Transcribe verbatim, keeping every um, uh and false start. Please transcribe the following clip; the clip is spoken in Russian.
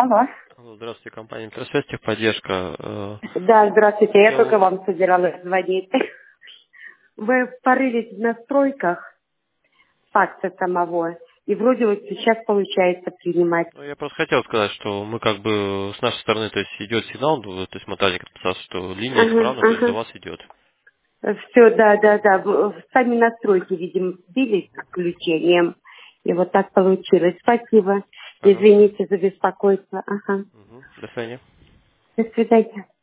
Алло. Алло, здравствуйте, компания Интерсвязь, техподдержка. Э, Да, здравствуйте. Я только Хотел... вам собиралась звонить. Вы порылись в настройках факса самого, и вроде вот сейчас получается принимать. ну, Я просто хотел сказать, что мы как бы с нашей стороны, то есть идет сигнал, ну, то есть монтажник отписал, что линия Ага, исправна, то есть до ага. вас идет. Все, да, да, да. В- Сами настройки, видимо, сбились с отключением. И вот так получилось. Спасибо. Пожалуйста. Извините за беспокойство. Ага. Мгм. До свидания. До свидания.